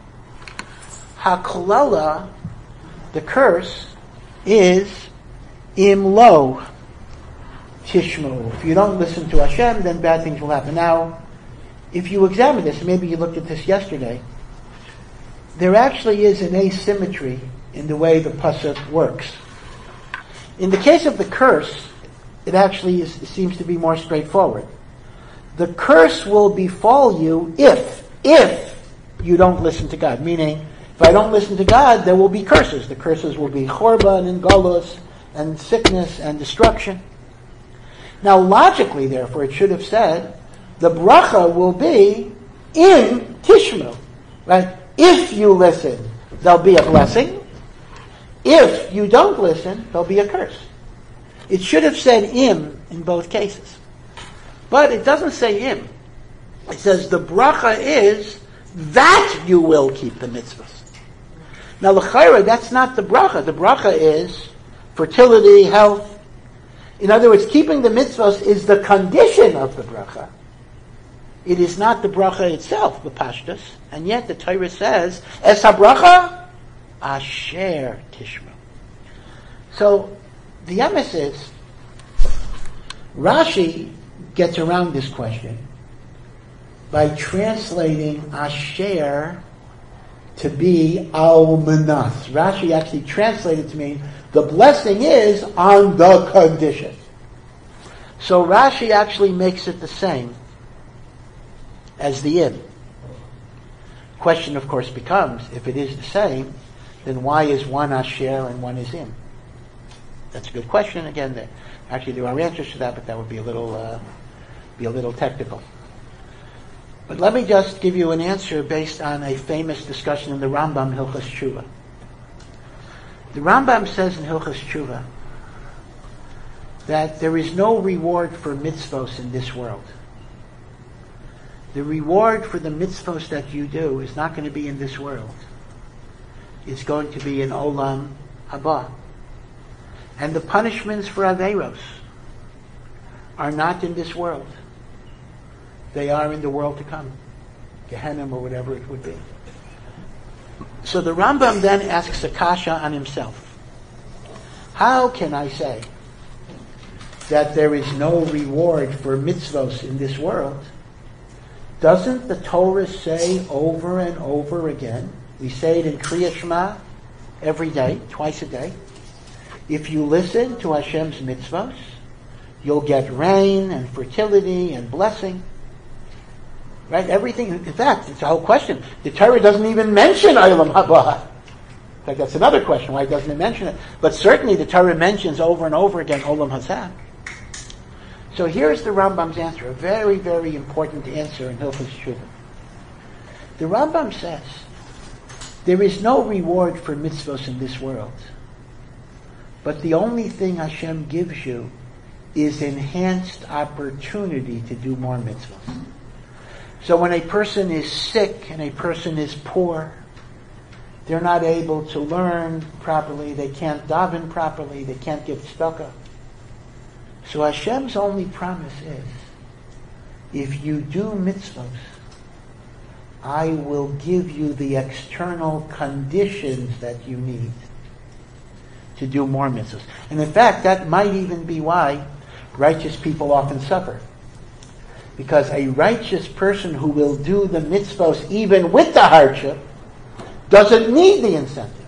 Speaker 1: Ha-klala, the curse, is im lo tishma'u. If you don't listen to Hashem, then bad things will happen. Now, if you examine this, maybe you looked at this yesterday, there actually is an asymmetry in the way the pasuk works. In the case of the curse, it actually is, it seems to be more straightforward. The curse will befall you if, if you don't listen to God. Meaning, if I don't listen to God, there will be curses. The curses will be chorban and galus and sickness and destruction. Now, logically, therefore, it should have said, the bracha will be in tishmu, right? If you listen, there'll be a blessing. If you don't listen, there'll be a curse. It should have said im in both cases. But it doesn't say im. It says the bracha is that you will keep the mitzvahs. Now, l'chayra, that's not the bracha. The bracha is fertility, health. In other words, keeping the mitzvahs is the condition of the bracha. It is not the bracha itself, the pashtus, and yet the Torah says, es ha-bracha asher tishma. So, the emes is, Rashi gets around this question by translating asher to be al-manas. Rashi actually translated to mean, the blessing is on the condition. So Rashi actually makes it the same as the im. Question, of course, becomes, if it is the same, then why is one asher and one is im? That's a good question. Again, there, actually there are answers to that, but that would be a little uh, be a little technical. But let me just give you an answer based on a famous discussion in the Rambam, Hilchos Tshuva. The Rambam says in Hilchos Tshuva that there is no reward for mitzvos in this world. The reward for the mitzvos that you do is not going to be in this world. It's going to be in Olam Haba. And the punishments for Averos are not in this world. They are in the world to come. Gehenna or whatever it would be. So the Rambam then asks a kasha on himself. How can I say that there is no reward for mitzvos in this world? Doesn't the Torah say over and over again, we say it in Kriya Shema every day, twice a day, if you listen to Hashem's mitzvos, you'll get rain and fertility and blessing. Right? Everything, in fact, it's a whole question. The Torah doesn't even mention Olam Haba. In fact, that's another question, why doesn't it mention it? But certainly the Torah mentions over and over again Olam Hazak. So here's the Rambam's answer, a very, very important answer in Hilchos Teshuvah. The Rambam says, there is no reward for mitzvos in this world. But the only thing Hashem gives you is enhanced opportunity to do more mitzvos. So when a person is sick and a person is poor, they're not able to learn properly, they can't daven properly, they can't give tzedakah. So Hashem's only promise is, if you do mitzvos, I will give you the external conditions that you need to do more mitzvahs. And in fact, that might even be why righteous people often suffer. Because a righteous person who will do the mitzvahs even with the hardship doesn't need the incentive.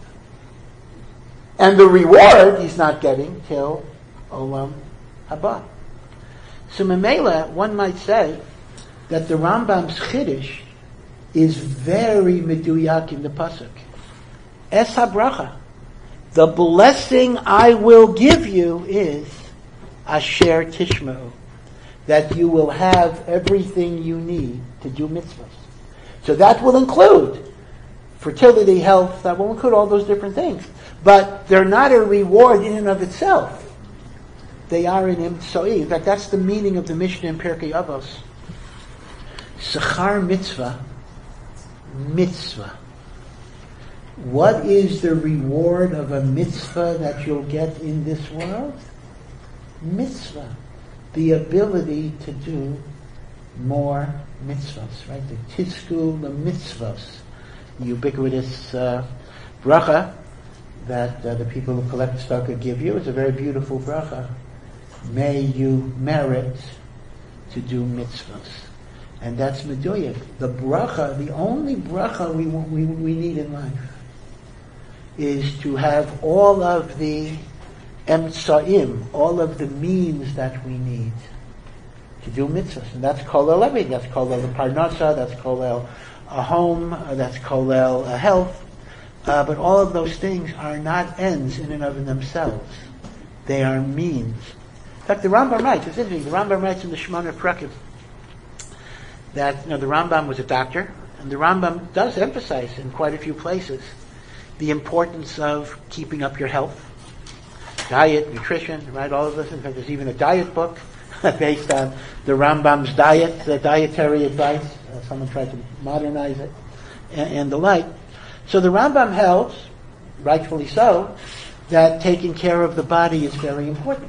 Speaker 1: And the reward he's not getting till Olam Haba. So Memela, one might say that the Rambam's Chiddush is very meduyak in the pasuk. Es habracha. The blessing I will give you is Asher Tishma'u. That you will have everything you need to do mitzvahs. So that will include fertility, health, that will include all those different things. But they're not a reward in and of itself. They are in Imtsoi. In fact, that's the meaning of the Mishnah in Pirkei Avos. Sechar mitzvah, mitzvah. What is the reward of a mitzvah that you'll get in this world? Mitzvah. The ability to do more mitzvahs, right? The tizku, the mitzvahs. The ubiquitous uh, bracha that uh, the people who collect tzedakah give you is a very beautiful bracha. May you merit to do mitzvahs. And that's meduyak. The bracha, the only bracha we, we, we need in life is to have all of the emtsaim, all of the means that we need to do mitzvahs. And that's kolel everything. That's kolel the parnasa, that's kolel a home, uh, that's kolel a health. Uh, but all of those things are not ends in and of themselves. They are means. In fact, the Rambam writes, it's interesting, the Rambam writes in the Shemona Prakim that, you know, the Rambam was a doctor, and the Rambam does emphasize in quite a few places the importance of keeping up your health, diet, nutrition, right, all of this. In fact, there's even a diet book based on the Rambam's diet, the dietary advice. Uh, someone tried to modernize it, and, and the like. So the Rambam holds, rightfully so, that taking care of the body is very important.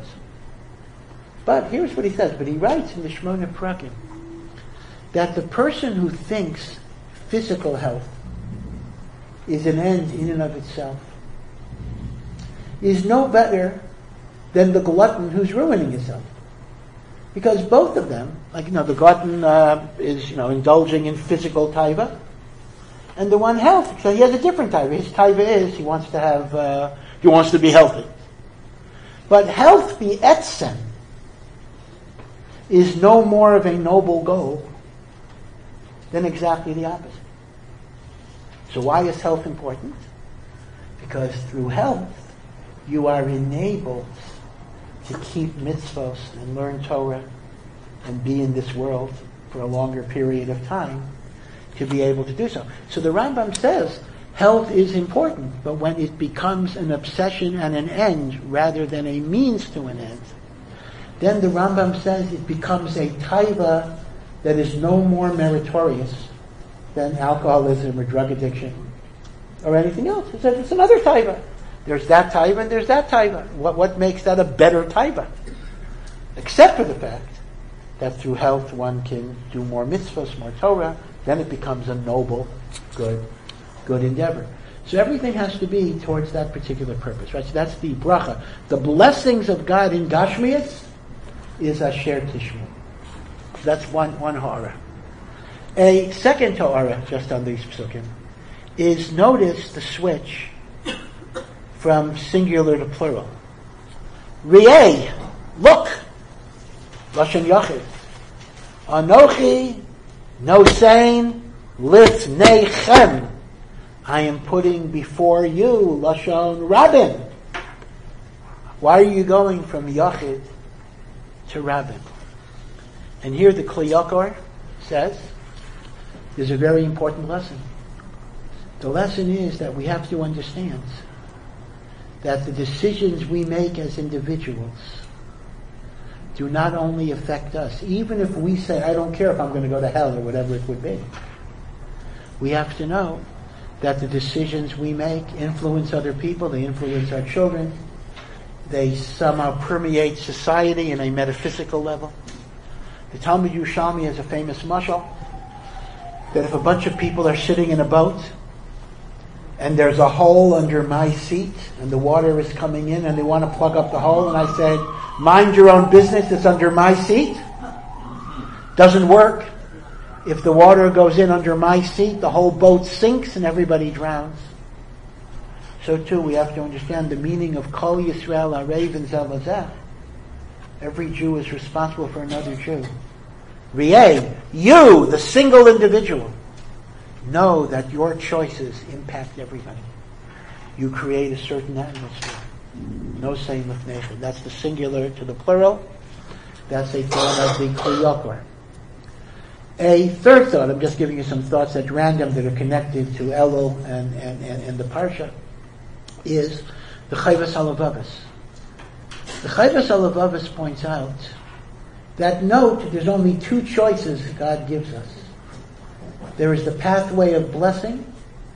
Speaker 1: But here's what he says, but he writes in the Shemona Prakim that the person who thinks physical health is an end in and of itself is no better than the glutton who's ruining himself. Because both of them, like, you know, the glutton uh, is, you know, indulging in physical taiva, and the one health, so he has a different taiva. His taiva is he wants to have, uh, he wants to be healthy. But health be etzem is no more of a noble goal than exactly the opposite. So why is health important? Because through health, you are enabled to keep mitzvos and learn Torah and be in this world for a longer period of time to be able to do so. So the Rambam says health is important, but when it becomes an obsession and an end rather than a means to an end, then the Rambam says it becomes a taiva that is no more meritorious than alcoholism or drug addiction or anything else. It's, a, it's another taiva. There's that taiva and there's that taiva. What, what makes that a better taiva? Except for the fact that through health one can do more mitzvahs, more Torah, then it becomes a noble, good, good endeavor. So everything has to be towards that particular purpose, right? So that's the bracha. The blessings of God in Gashmias is Asher Tishmu. That's one, one ha'ara. A second ha'ara, just on these psukim, is notice the switch from singular to plural. Ri'eh, look, Lashon Yachid. Anochi, nosein, lifneichem. I am putting before you, Lashon Rabin. Why are you going from Yachid to Rabin? And here the Kli Yakar says, there's a very important lesson. The lesson is that we have to understand that the decisions we make as individuals do not only affect us. Even if we say, I don't care if I'm going to go to hell or whatever it would be. We have to know that the decisions we make influence other people, they influence our children, they somehow permeate society in a metaphysical level. The Talmud Yerushalmi has a famous mashal that if a bunch of people are sitting in a boat and there's a hole under my seat and the water is coming in and they want to plug up the hole, and I say, mind your own business, it's under my seat. Doesn't work. If the water goes in under my seat, the whole boat sinks and everybody drowns. So too, we have to understand the meaning of Kol Yisrael Arev and Zelazeh. Every Jew is responsible for another Jew. Ri'eh, you, the single individual, know that your choices impact everybody. You create a certain atmosphere. No saying lifneicha. That's the singular to the plural. That's a thought of the Kli Yakar. A third thought, I'm just giving you some thoughts at random that are connected to Elul and, and, and, and the Parsha, is the Chayvas Halavavos. The Chayvas Halavavos points out that note, there's only two choices God gives us. There is the pathway of blessing,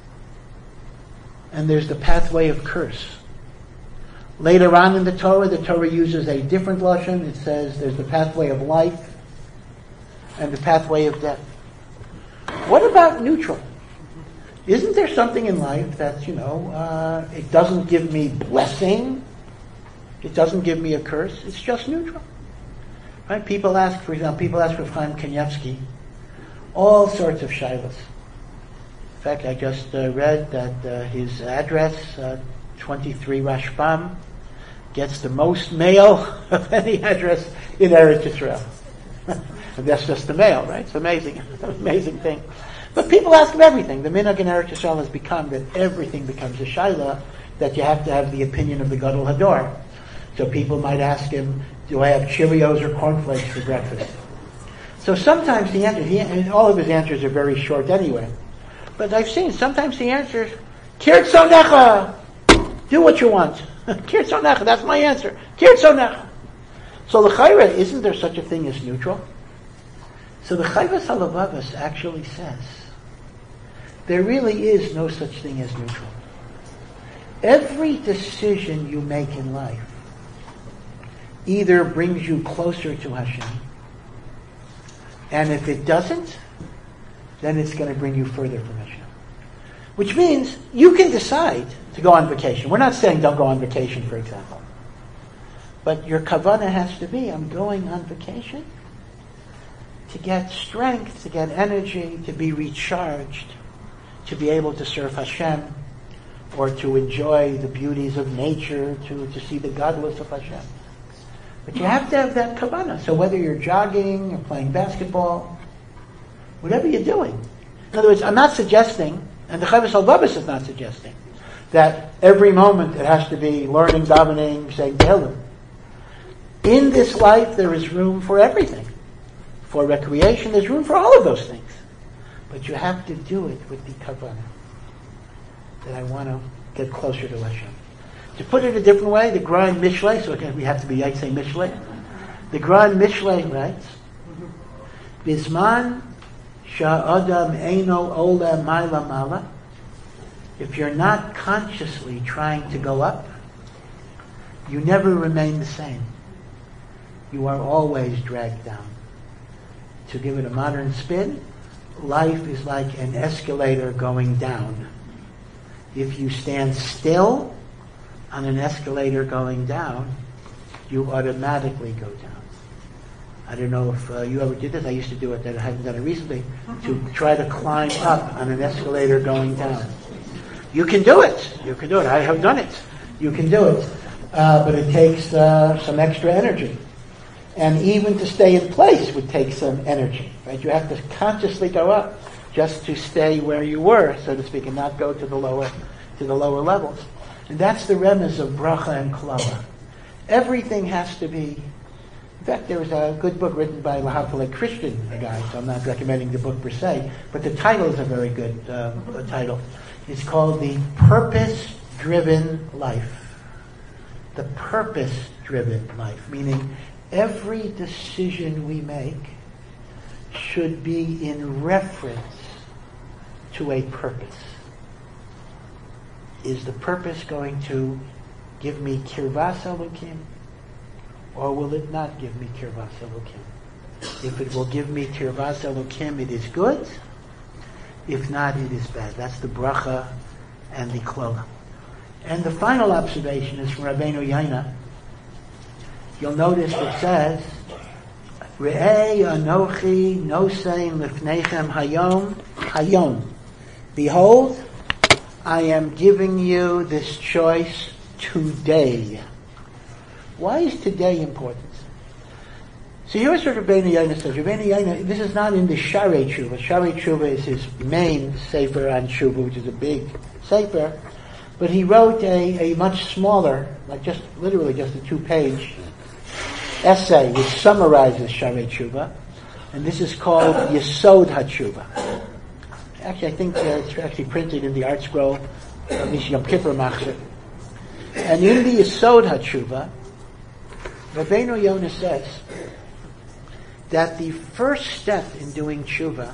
Speaker 1: and there's the pathway of curse. Later on in the Torah, the Torah uses a different lashon. It says there's the pathway of life and the pathway of death. What about neutral? Isn't there something in life that, you know, uh, it doesn't give me blessing, it doesn't give me a curse, it's just neutral? Right? People ask, for example, people ask Rav Chaim Kanievsky all sorts of shilas. In fact, I just uh, read that uh, his address, uh, twenty-three Rashbam, gets the most mail of any address in Eretz Yisrael. And that's just the mail, right? It's amazing. It's an amazing thing. But people ask him everything. The minhag in Eretz Yisrael has become that everything becomes a shaila, that you have to have the opinion of the Gadol Hador. So people might ask him, do I have Cheerios or cornflakes for breakfast? So sometimes the answer, he, and all of his answers are very short anyway. But I've seen, sometimes he answers, Kirtzonecha, do what you want. Kirtzonecha, that's my answer. Kirtzonecha. So the Chayra, isn't there such a thing as neutral? So the Chayvas Halavavos actually says, there really is no such thing as neutral. Every decision you make in life either brings you closer to Hashem, and if it doesn't, then it's going to bring you further from Hashem. Which means you can decide to go on vacation. We're not saying don't go on vacation, for example. But your kavanah has to be, I'm going on vacation to get strength, to get energy, to be recharged, to be able to serve Hashem, or to enjoy the beauties of nature, to, to see the godless of Hashem. But you have to have that kavanah. So whether you're jogging or playing basketball, whatever you're doing. In other words, I'm not suggesting, and the Chayvas Halavavos is not suggesting, that every moment it has to be learning, davening, saying Tehillim. In this life, there is room for everything. For recreation, there's room for all of those things. But you have to do it with the kavanah, that I want to get closer to Hashem. To put it a different way, the Gra in Mishlei, so again we have to be, I'd say Mishlei. The Gra in Mishlei writes Bisman sha'adam eino ola ma'la ma'la. If you're not consciously trying to go up, you never remain the same. You are always dragged down. To give it a modern spin, life is like an escalator going down. If you stand still on an escalator going down, you automatically go down. I don't know if uh, you ever did this. I used to do it, that I haven't done it recently, to try to climb up on an escalator going down. You can do it. You can do it. I have done it. You can do it. Uh, but it takes uh, some extra energy. And even to stay in place would take some energy. Right? You have to consciously go up just to stay where you were, so to speak, and not go to the lower to the lower levels. And that's the remez of bracha and klala. Everything has to be. In fact, there was a good book written by Lahapale Christian, a guy, so I'm not recommending the book per se, but the title is a very good um, title. It's called The Purpose-Driven Life. The purpose-driven life, meaning every decision we make should be in reference to a purpose. Is the purpose going to give me kirvas elokim, or will it not give me kirvas elokim? If it will give me kirvas elokim, it is good. If not, it is bad. That's the bracha and the klala. And the final observation is from Rabbeinu Yaina. You'll notice it says, Re'ei anochi nosein lifnechem hayom hayom. Behold, I am giving you this choice today. Why is today important? So here's what Rabbeinu Yaina says. Rabbeinu Yaina, this is not in the Sharei Tshuva. Sharei Tshuva is his main sefer on Tshuva, which is a big sefer. But he wrote a, a much smaller, like just literally just a two-page essay which summarizes Sharei Tshuva, and this is called Yesod HaTshuva. Actually, I think uh, it's actually printed in the Art Scroll of this Yom Kippur Machzor. And in the Yesod HaTshuva, Rabbeinu Yonah says that the first step in doing tshuva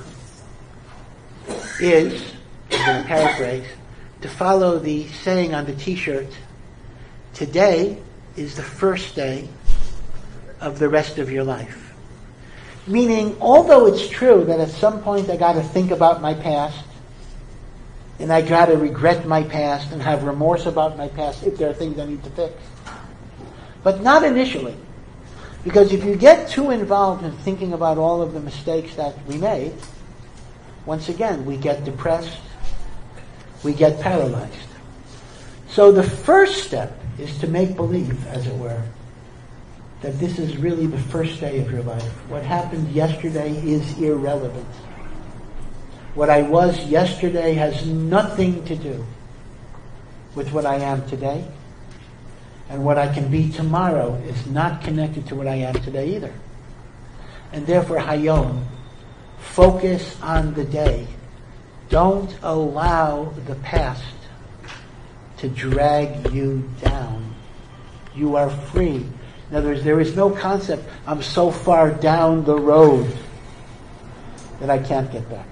Speaker 1: is, I'm going to paraphrase, to follow the saying on the t-shirt, today is the first day of the rest of your life. Meaning, although it's true that at some point I got to think about my past, and I got to regret my past and have remorse about my past if there are things I need to fix. But not initially. Because if you get too involved in thinking about all of the mistakes that we made, once again, we get depressed, we get paralyzed. So the first step is to make believe, as it were, that this is really the first day of your life. What happened yesterday is irrelevant. What I was yesterday has nothing to do with what I am today. And what I can be tomorrow is not connected to what I am today either. And therefore, Hayom, focus on the day. Don't allow the past to drag you down. You are free. In other words, there is no concept, I'm so far down the road that I can't get back.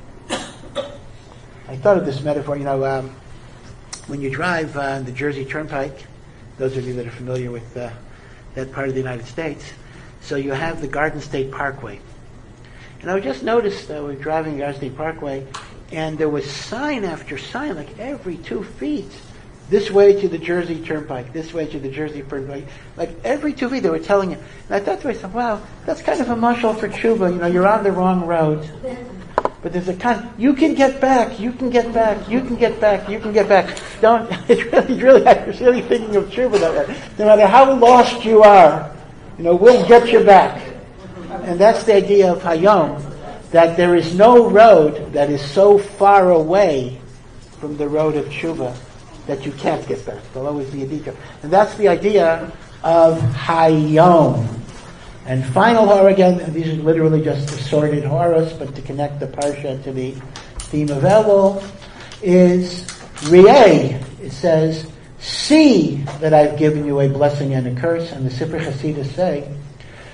Speaker 1: I thought of this metaphor, you know, um, when you drive on uh, the Jersey Turnpike, those of you that are familiar with uh, that part of the United States, so you have the Garden State Parkway. And I just noticed that uh, we were driving Garden State Parkway, and there was sign after sign, like every two feet, this way to the Jersey Turnpike, this way to the Jersey Turnpike. Like every two feet they were telling you. And I thought to myself, wow, that's kind of a mashal for tshuva. You know, you're on the wrong road. But there's a kind, you can get back, you can get back, you can get back, you can get back. Don't, it's really, really, I was really thinking of tshuva that way. No matter how lost you are, you know, we'll get you back. And that's the idea of Hayom, that there is no road that is so far away from the road of tshuva that you can't get back. There'll always be a detail. And that's the idea of Hayom. And final hor again, these are literally just assorted horos, but to connect the parsha to the theme of Elul, is Re'eh. It says, see that I've given you a blessing and a curse. And the Sifrei Chasidus say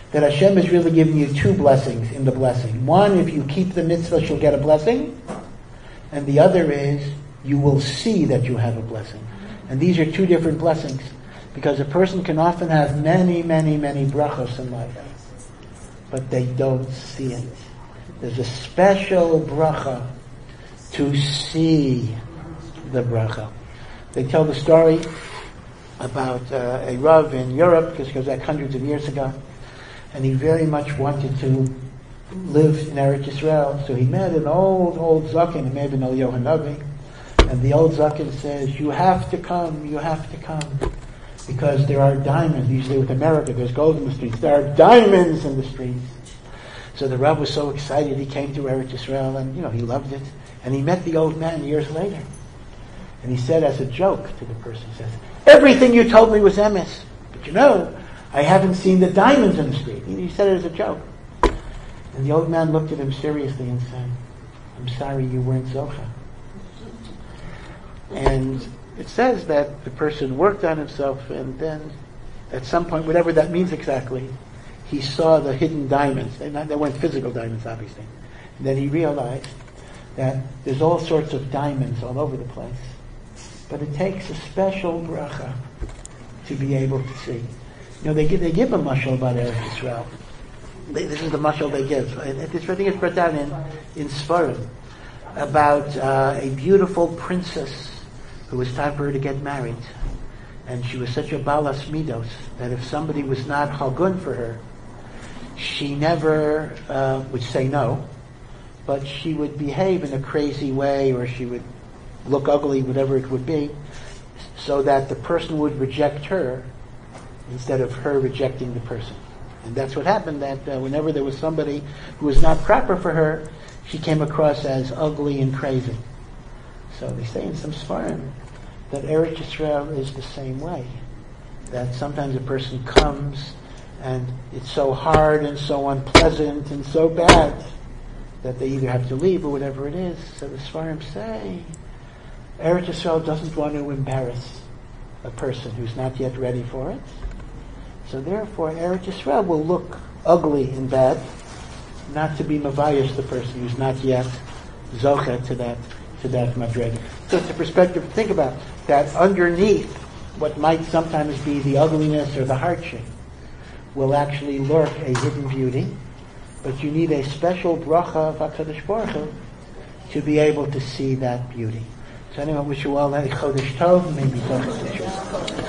Speaker 1: that Hashem is really giving you two blessings in the blessing. One, if you keep the mitzvah, you'll get a blessing. And the other is, you will see that you have a blessing. And these are two different blessings. Because a person can often have many, many, many brachos in life. But they don't see it. There's a special bracha to see the bracha. They tell the story about uh, a Rav in Europe, because it goes back hundreds of years ago, and he very much wanted to live in Eretz Yisrael. So he met an old, old Zaken, he may have been Eliyahu Hanavi, and the old Zaken says, you have to come, you have to come, because there are diamonds. Usually with America, there's gold in the streets. There are diamonds in the streets. So the Rav was so excited, he came to Eretz Yisrael, and you know, he loved it. And he met the old man years later. And he said as a joke to the person, he says, everything you told me was emes. But you know, I haven't seen the diamonds in the street. He said it as a joke. And the old man looked at him seriously and said, I'm sorry you weren't Zocha. And it says that the person worked on himself, and then at some point, whatever that means exactly, he saw the hidden diamonds. They weren't physical diamonds, obviously. And then he realized that there's all sorts of diamonds all over the place. But it takes a special bracha to be able to see. You know, they give, they give a mashal about Eretz Yisrael. They, this is the mashal they give. It's, I think it's brought down in, in Sfarim about uh, a beautiful princess who was time for her to get married. And she was such a balas midos that if somebody was not hagun for her, she never uh, would say no, but she would behave in a crazy way, or she would look ugly, whatever it would be, so that the person would reject her instead of her rejecting the person. And that's what happened, that uh, whenever there was somebody who was not proper for her, she came across as ugly and crazy. So they say in some Sfarim that Eretz Yisrael is the same way. That sometimes a person comes and it's so hard and so unpleasant and so bad that they either have to leave or whatever it is. So the Sfarim say Eretz Yisrael doesn't want to embarrass a person who's not yet ready for it. So therefore Eretz Yisrael will look ugly and bad, not to be mavayish the person who's not yet zocha to that to that madrig. So it's a perspective to think about, that underneath what might sometimes be the ugliness or the hardship will actually lurk a hidden beauty, but you need a special bracha of HaKadosh Baruch Hu to be able to see that beauty. So anyway, I wish you all a Chodesh Tov, maybe Zocha.